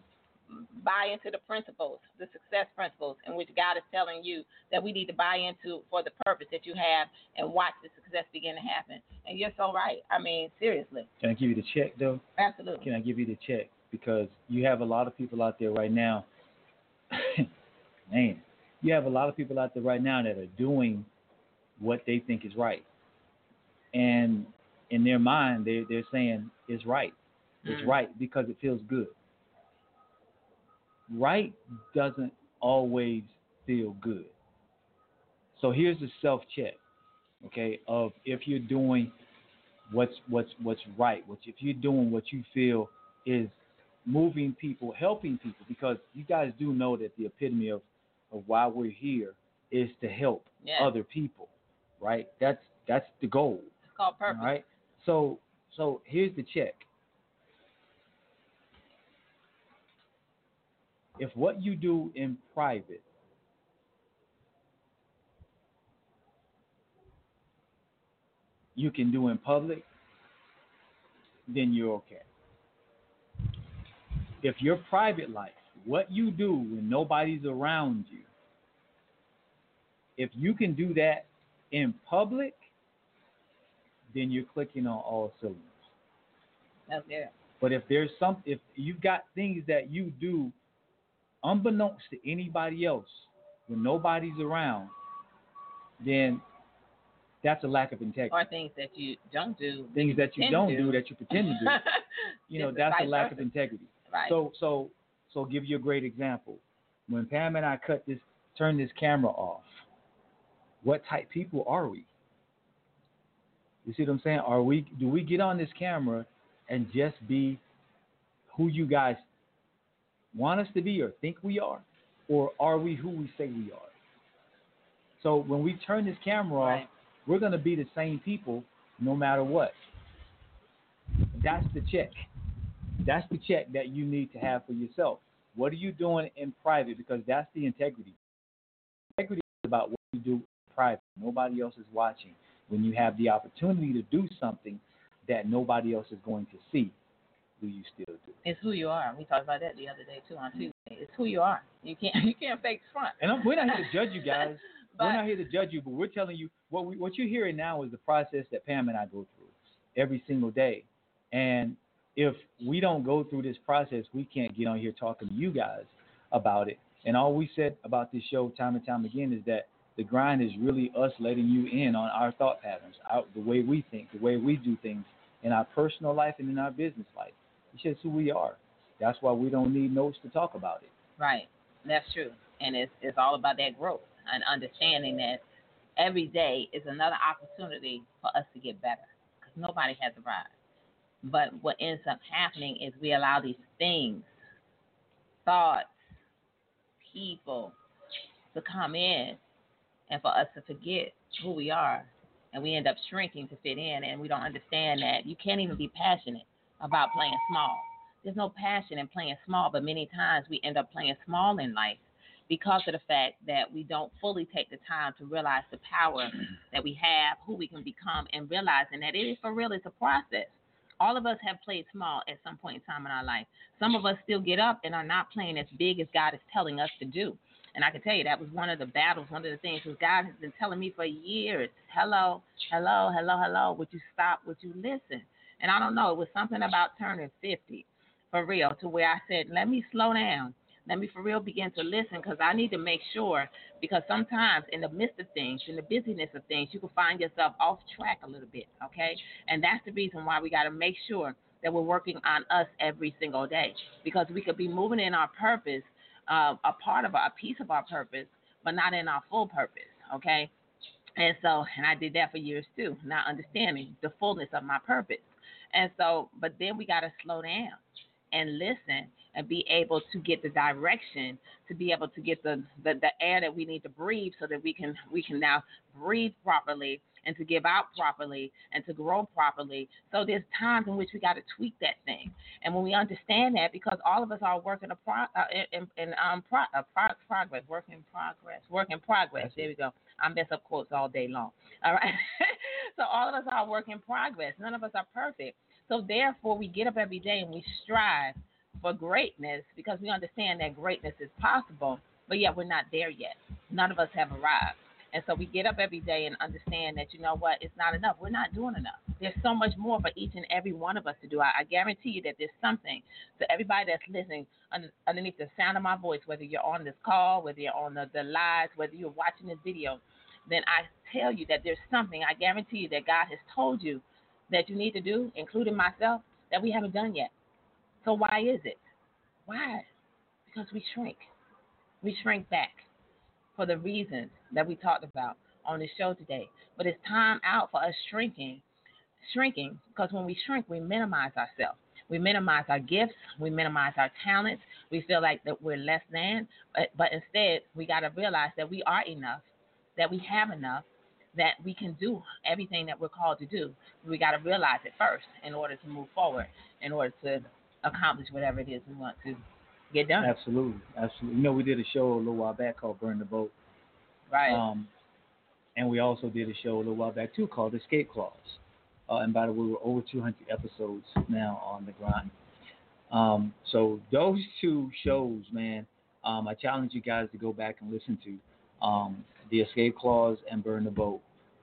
Buy into the principles, the success principles, in which God is telling you that we need to buy into for the purpose that you have, and watch the success begin to happen. And you're so right. I mean, seriously. Can I give you the check, though? Absolutely. Can I give you the check? Because you have a lot of people out there right now. Man, you have a lot of people out there right now that are doing what they think is right. And in their mind, they're saying it's right. It's right because it feels good. Right doesn't always feel good. So here's a self-check, okay, of if you're doing what's right, if you're doing what you feel is moving people, helping people, because you guys do know that the epitome of why we're here is to help other people, right? That's the goal. It's called purpose. All right? So here's the check. If what you do in private you can do in public, then you're okay. If your private life, what you do when nobody's around you, if you can do that in public, then you're clicking on all cylinders. That's good. But if you've got things that you do unbeknownst to anybody else, when nobody's around, then that's a lack of integrity. Or things that you don't do. Things that you don't do that you pretend to do. That's a lack of integrity. Right. So give you a great example. When Pam and I turn this camera off, what type people are we? You see what I'm saying? Do we get on this camera and just be who you guys want us to be or think we are? Or are we who we say we are? So when we turn this camera off, we're going to be the same people no matter what. That's the check. That's the check that you need to have for yourself. What are you doing in private? Because that's the integrity. Integrity is about what you do in private. Nobody else is watching. When you have the opportunity to do something that nobody else is going to see, do you still do? It's who you are. We talked about that the other day too on Tuesday. It's who you are. You can't fake the front. And we're not here to judge you guys. We're not here to judge you, but we're telling you what you're hearing now is the process that Pam and I go through every single day. And if we don't go through this process, we can't get on here talking to you guys about it. And all we said about this show time and time again is that the grind is really us letting you in on our thought patterns, the way we think, the way we do things in our personal life and in our business life. It's just who we are. That's why we don't need notes to talk about it. Right. That's true. And it's all about that growth and understanding that every day is another opportunity for us to get better because nobody has arrived. But what ends up happening is we allow these things, thoughts, people to come in and for us to forget who we are. And we end up shrinking to fit in, and we don't understand that you can't even be passionate about playing small. There's no passion in playing small, but many times we end up playing small in life because of the fact that we don't fully take the time to realize the power that we have, who we can become, and realizing that it is for real, it's a process. All of us have played small at some point in time in our life. Some of us still get up and are not playing as big as God is telling us to do. And I can tell you that was one of the battles, one of the things that God has been telling me for years. Hello, hello, hello, hello. Would you stop? Would you listen? And I don't know, it was something about turning 50 for real to where I said, let me slow down. Let me for real begin to listen because I need to make sure, because sometimes in the midst of things, in the busyness of things, you can find yourself off track a little bit, okay? And that's the reason why we got to make sure that we're working on us every single day, because we could be moving in our purpose, a piece of our purpose, but not in our full purpose, okay? And so, and I did that for years too, not understanding the fullness of my purpose. And so, but then we got to slow down and listen and be able to get the direction, to be able to get the air that we need to breathe so that we can now breathe properly and to give out properly and to grow properly. So there's times in which we got to tweak that thing. And when we understand that, because all of us are work in progress. There we go. I mess up quotes all day long. All right. So all of us are work in progress. None of us are perfect. So therefore, we get up every day and we strive for greatness because we understand that greatness is possible, but yet we're not there yet. None of us have arrived. And so we get up every day and understand that, you know what, it's not enough. We're not doing enough. There's so much more for each and every one of us to do. I guarantee you that there's something to everybody that's listening underneath the sound of my voice, whether you're on this call, whether you're on the lives, whether you're watching this video, then I tell you that there's something, I guarantee you, that God has told you that you need to do, including myself, that we haven't done yet. So why is it? Why? Because we shrink. We shrink back for the reasons that we talked about on the show today. But it's time out for us shrinking, because when we shrink, we minimize ourselves. We minimize our gifts. We minimize our talents. We feel like that we're less than. But instead, we got to realize that we are enough, that we have enough, that we can do everything that we're called to do. We got to realize it first in order to move forward, in order to accomplish whatever it is we want to get done. Absolutely. You know, we did a show a little while back called Burn the Boat. Right. And we also did a show a little while back too called Escape Clause. And by the way, we're over 200 episodes now on the grind. So those two shows, man, I challenge you guys to go back and listen to the Escape Clause and Burn the Boat.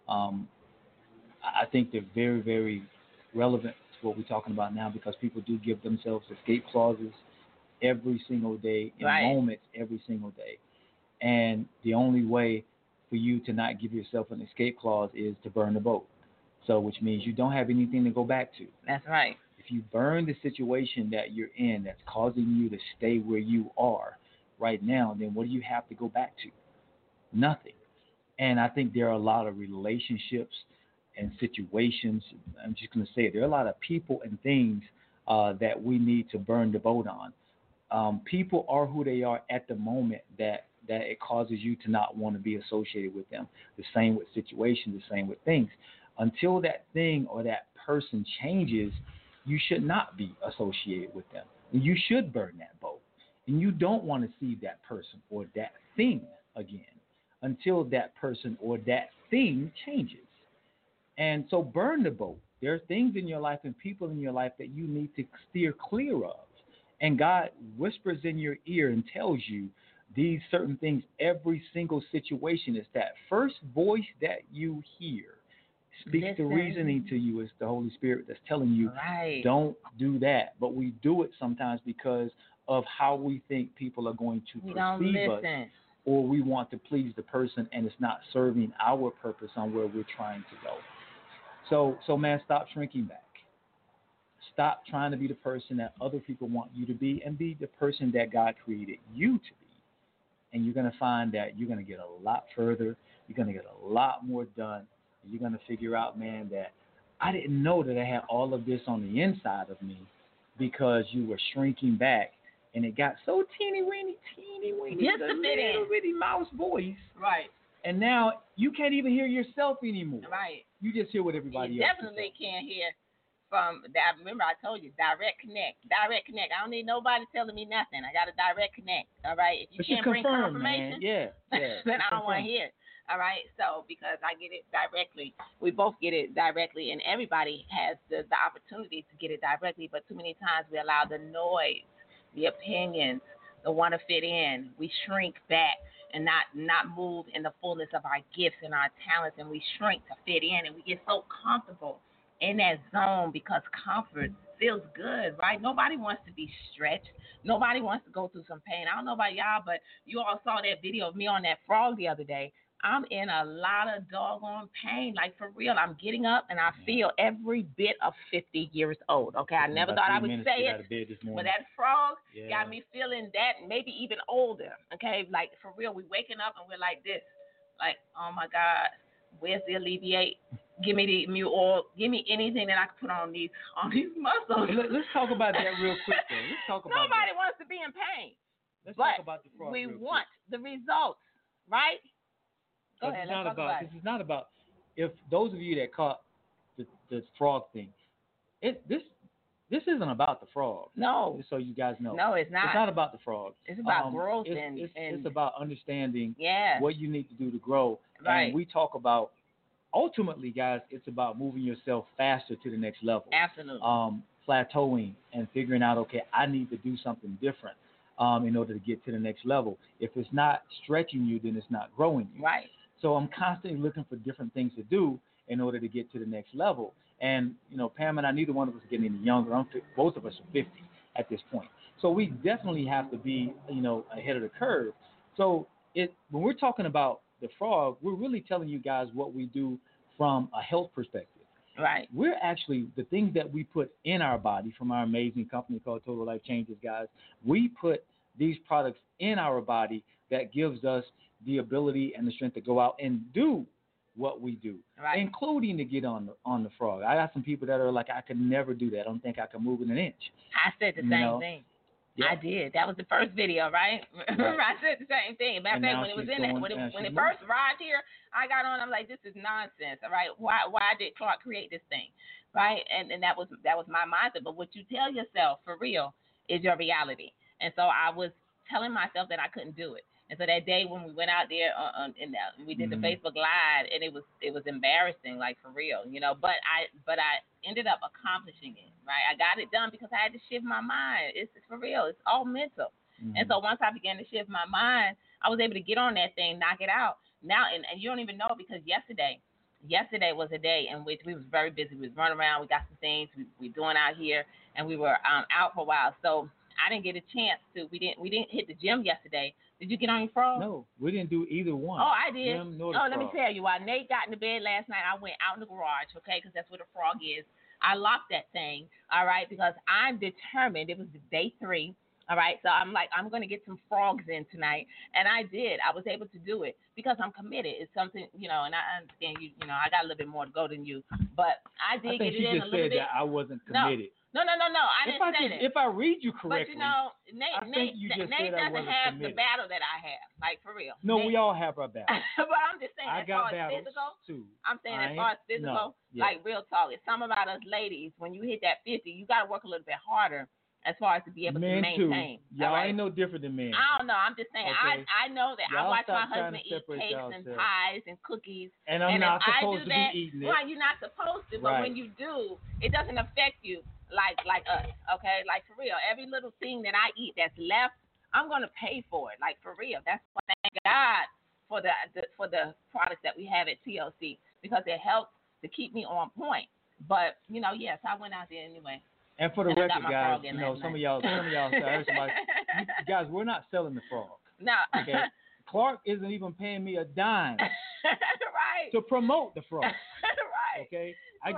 I think they're very, very relevant to what we're talking about now, because people do give themselves escape clauses every single day, in moments every single day. And the only way for you to not give yourself an escape clause is to burn the boat. So, which means you don't have anything to go back to. That's right. If you burn the situation that you're in that's causing you to stay where you are right now, then what do you have to go back to? Nothing. And I think there are a lot of relationships and situations, I'm just going to say it, there are a lot of people and things that we need to burn the boat on. People are who they are at the moment that it causes you to not want to be associated with them. The same with situations, the same with things. Until that thing or that person changes, you should not be associated with them. And you should burn that boat. And you don't want to see that person or that thing again until that person or that thing changes. And so burn the boat. There are things in your life and people in your life that you need to steer clear of. And God whispers in your ear and tells you these certain things every single situation. Is that first voice that you hear speaks the reasoning to you. It's the Holy Spirit that's telling you, don't do that. But we do it sometimes because of how we think people are going to perceive us, or we want to please the person, and it's not serving our purpose on where we're trying to go. So man, stop shrinking back. Stop trying to be the person that other people want you to be, and be the person that God created you to be. And you're going to find that you're going to get a lot further. You're going to get a lot more done. You're going to figure out, man, that I didn't know that I had all of this on the inside of me because you were shrinking back, and it got so teeny weeny, Just to fit in. little bitty mouse voice. Right. And now you can't even hear yourself anymore. Right. You just hear what everybody You else definitely can't hear from that. Remember, I told you, direct connect. Direct connect. I don't need nobody telling me nothing. I got a direct connect. All right. If you can't bring confirmation, man. Yeah. then I don't want to hear it. All right. So because I get it directly, we both get it directly, and everybody has the opportunity to get it directly. But too many times we allow the noise, the opinions, the want to fit in. We shrink back and not move in the fullness of our gifts and our talents, and we shrink to fit in, and we get so comfortable in that zone because comfort feels good, right? Nobody wants to be stretched. Nobody wants to go through some pain. I don't know about y'all, but you all saw that video of me on that frog the other day. I'm in a lot of doggone pain, like for real. I'm getting up and I feel every bit of 50 years old. Okay, I never thought I would say it, but that frog got me feeling that, maybe even older. Okay, like for real, we waking up and we're like this, like, oh my God, where's the alleviate? Give me the mu oil. Give me anything that I can put on these muscles. Let's talk about that real quick, though. Let's talk about Nobody wants to be in pain. Let's but talk about the frog we real want the results, right? Go ahead, let's talk about it. This is not about, if those of you that caught the frog thing, this isn't about the frog. No. Just so you guys know. No, it's not. It's not about the frogs. It's about growth it's about understanding yeah. what you need to do to grow. Right. And we talk about, ultimately, guys, it's about moving yourself faster to the next level. Absolutely. Plateauing and figuring out, okay, I need to do something different in order to get to the next level. If it's not stretching you, then it's not growing you. Right. So I'm constantly looking for different things to do in order to get to the next level. And, Pam and I, neither one of us are getting any younger. Both of us are 50 at this point. So we definitely have to be, ahead of the curve. So when we're talking about the frog, we're really telling you guys what we do from a health perspective. Right. We're actually, the things that we put in our body from our amazing company called Total Life Changes, guys, we put these products in our body that gives us the ability and the strength to go out and do what we do, right. including to get on the frog. I got some people that are like, I could never do that. I don't think I can move an inch. I said the same thing. Yeah. I did. That was the first video, right? Remember, I said the same thing. Matter of fact, when it was in it, when it first arrived here, I got on. I'm like, this is nonsense. All right, why did Clark create this thing, right? And that was my mindset. But what you tell yourself for real is your reality. And so I was telling myself that I couldn't do it. And so that day when we went out there and we did the Facebook Live, and it was embarrassing, like for real, But I ended up accomplishing it, right? I got it done because I had to shift my mind. It's for real. It's all mental. And so once I began to shift my mind, I was able to get on that thing, knock it out. Now, and you don't even know, because yesterday was a day in which we was very busy. We was running around. We got some things we doing out here, and we were out for a while. So I didn't get a chance to. We didn't hit the gym yesterday. Did you get on your frog? No, we didn't do either one. Oh, I did. Gym nor no, the let me frog. tell you. While Nate got in the bed last night, I went out in the garage, okay, because that's where the frog is. I locked that thing, all right, because I'm determined. It was day 3, all right. So I'm like, I'm going to get some frogs in tonight, and I did. I was able to do it because I'm committed. It's something, and I understand you. I got a little bit more to go than you, but I did get it in a little bit. I think she just said that I wasn't committed. No. I didn't say that. If I read you correctly, but Nate doesn't have committed. the battle that I have, like for real. No, Nate, we all have our battles. but I'm just saying, I as got far as battles physical, too. I'm saying as far as physical, like real talk. It's something about us ladies. When you hit that 50, you got to work a little bit harder as far as to be able to maintain. Y'all ain't no different than men. I don't know. I'm just saying. Okay. I know that. Y'all I watch my stop husband eat cakes and yourself. pies and cookies. And I'm not supposed to be eating it. Well, you're not supposed to, but when you do, it doesn't affect you like us, okay? Like for real. Every little thing that I eat that's left, I'm gonna pay for it. Like for real. That's why I thank God for the products that we have at TLC, because it helps to keep me on point. But yes, I went out there anyway. And for the record, guys, some of y'all said, guys, we're not selling the frog. No. Okay. Clark isn't even paying me a dime right. to promote the frog. right. Okay.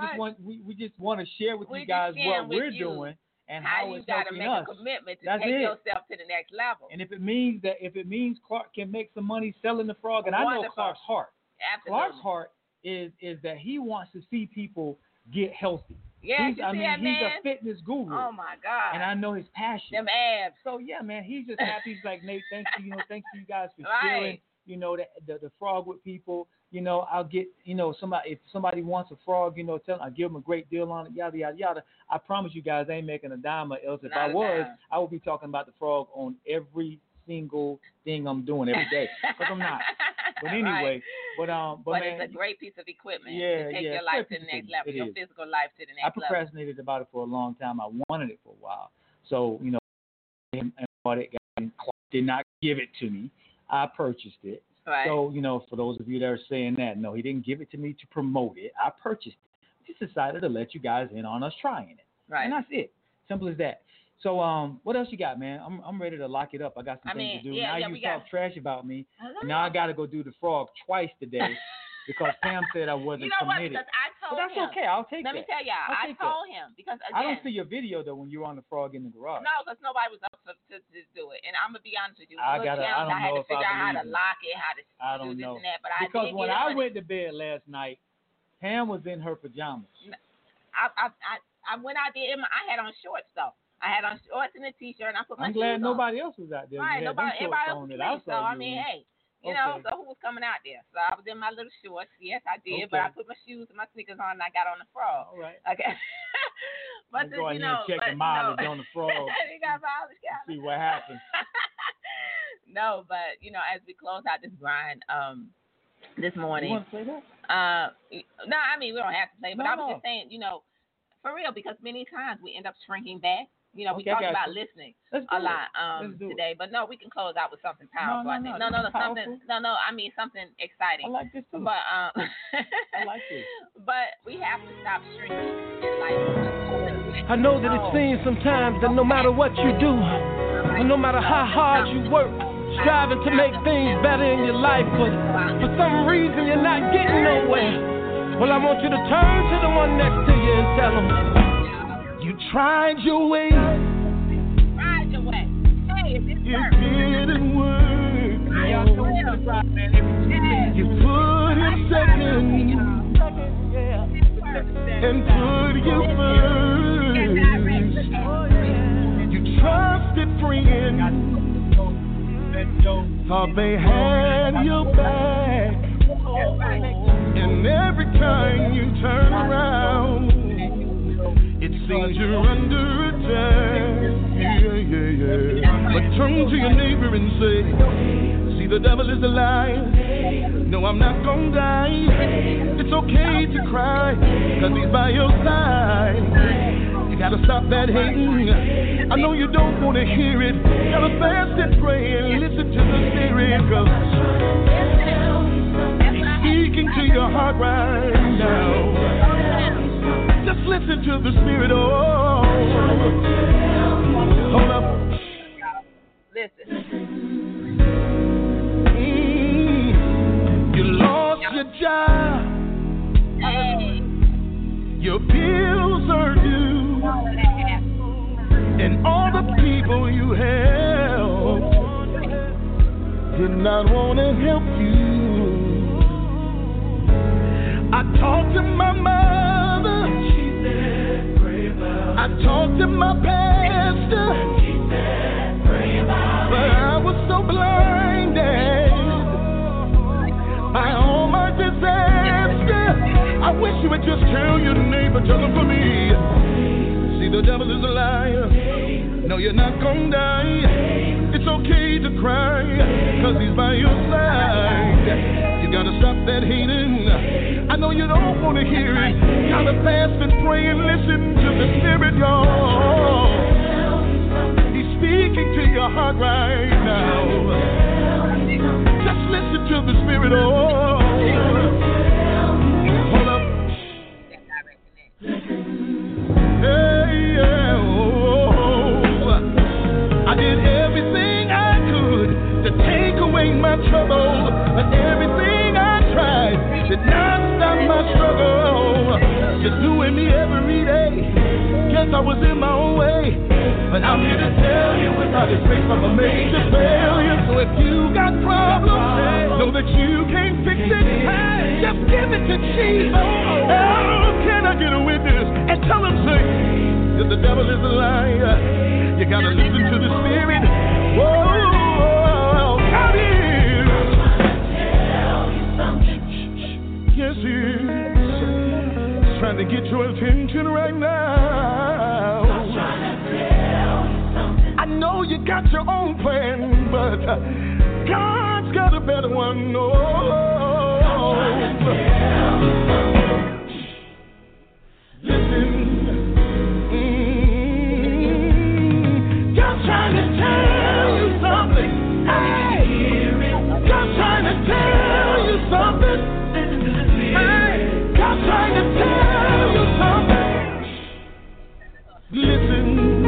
We just want to share with you guys what we're doing and how it's helping us. You got to make a commitment to take yourself to the next level. And if it means Clark can make some money selling the frog, and I know Clark's heart. Absolutely. Clark's heart is that he wants to see people get healthy. Yeah, he's a fitness guru. Oh my God! And I know his passion. Them abs. So yeah, man, he's just happy. He's like, Nate, thanks to you guys for right. sharing, the frog with people. I'll get, somebody, if somebody wants a frog, tell them I'll give them a great deal on it, yada, yada, yada. I promise you guys, I ain't making a dime, or else if I was, I would be talking about the frog on every single thing I'm doing every day, because I'm not. But anyway, right. but man, it's a great piece of equipment to take your life to the next level, your physical life to the next level. I procrastinated about it for a long time. I wanted it for a while. So, and bought it, and Clark did not give it to me. I purchased it. Right. So, for those of you that are saying that, no, he didn't give it to me to promote it. I purchased it. Just decided to let you guys in on us trying it. Right. And that's it. Simple as that. So, what else you got, man? I'm ready to lock it up. I got some things to do. Now you talk trash about me. Now I got to go do the frog twice today because Pam said I wasn't committed. Because I told him. But that's okay. I'll take that. Let me tell y'all. I told him because again, I don't see your video though when you were on the frog in the garage. No, because nobody was up to do it. And I'm gonna be honest with you. I had to figure out how to lock it, how to do this and that. But because when I went to bed last night, Pam was in her pajamas. I went out there. I had on shorts though. I had on shorts and a t-shirt, and I put my shoes on. I'm glad nobody else was out there. Right, everybody else was asleep. So I mean, hey, so who was coming out there? So I was in my little shorts. Yes, I did, but I put my shoes and my sneakers on, and I got on the frog. All right. Okay. But go ahead and check the mileage on the frog. You got mileage, see what happens. No, but as we close out this grind, this morning. You want to play that? No, I mean we don't have to play, but I was just saying, for real, because many times we end up shrinking back. We talk about listening a lot today, but no, we can close out with something powerful. I think. No, I mean something exciting. I like this too. But I like this. But we have to stop shrinking in life. I know that it seems sometimes that no matter what you do, and no matter how hard you work, striving to make things better in your life, but for some reason you're not getting nowhere. Well, I want you to turn to the one next to you and tell them, you tried your way. Tried your way. Hey, it didn't work. You put him second and put you first. You trusted friends, thought they had your back, and every time you turn around, it seems you're under attack. Yeah. But turn to your neighbor and say, see, the devil is a liar. No, I'm not gonna die. It's okay to cry, cause he's by your side. You gotta stop that hating. I know you don't wanna hear it. You gotta fast and pray and listen to the Spirit, cause he's speaking to your heart right now. Just listen to the Spirit. Oh, hold up. Listen. You lost your job. Hey. Your bills are due. And all the people you helped did not want to help you. I talked to my mother. I talked to my pastor, but I was so blinded by all my disaster. I wish you would just tell your neighbor, tell him for me. See, the devil is a liar. No, you're not gonna die. It's okay to cry, cause he's by your side. You gotta stop that hating. I know you don't want to hear it. You gotta fast and pray and listen to the Spirit, y'all. He's speaking to your heart right now. Just listen to the Spirit, oh. Hold up. Hey, yeah, oh. I did everything I could to take away my trouble, but everything I tried did not stop my struggle. You're doing me every day. Guess I was in my own way, but I'm here to tell you, without His grace, I'm a major failure. So if you got problems, know that you can't fix it. Just give it to Jesus. Oh, can I get a witness? that the devil is a liar. You gotta listen to the Spirit. Whoa, God is. Yes, He is. He's trying to get your attention right now. I know you got your own plan, but God's got a better one. Listen, God's trying to tell you something. Hey, God's trying to tell you something. Hey, God's trying to tell you something. Listen,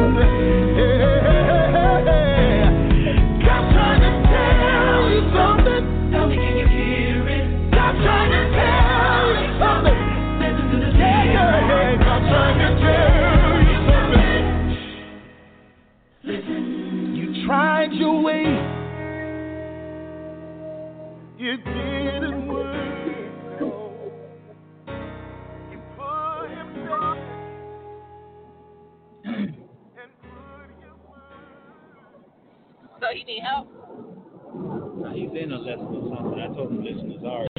God's trying to tell you something. Tell me, can you hear it? God's trying to tell you something. Listen to the God's trying to tell you something. Listen. You tried your way. It didn't work. You put Him down and put Him So you need help? He's in a lesson or something. I told him, listen, it's hard.